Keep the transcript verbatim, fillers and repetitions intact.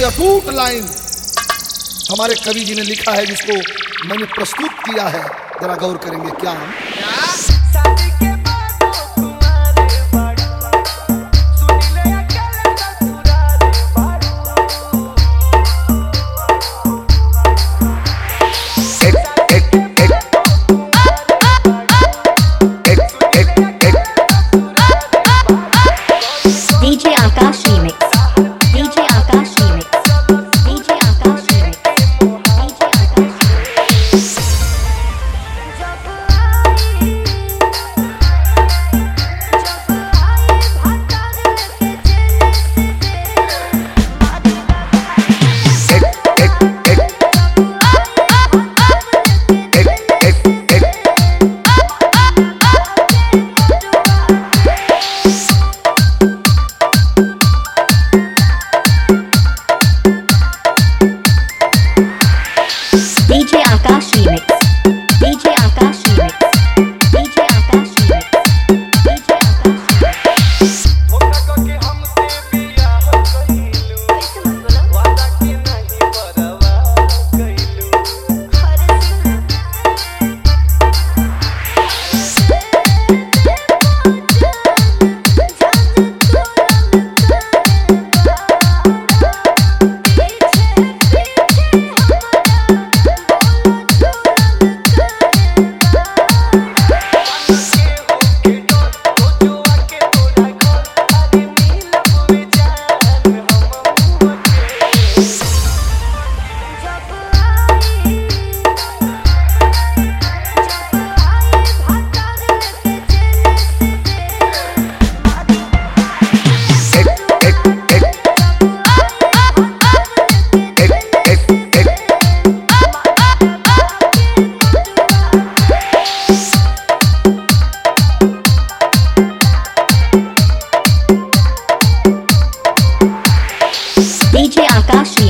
अटूट लाइन हमारे कवि जी ने लिखा है, जिसको मैंने प्रस्तुत किया है। जरा गौर करेंगे क्या हम? DJ Akash remix, DJ Akash remix, DJ Akash remix, DJ Akash. DJ Akash remix, DJ Akash remix, DJ Akash remix, DJ Akash. धोखा करके हमसे बियाह कइलू, वादा के नहीं परवाह कइलू। डीजे आकाश।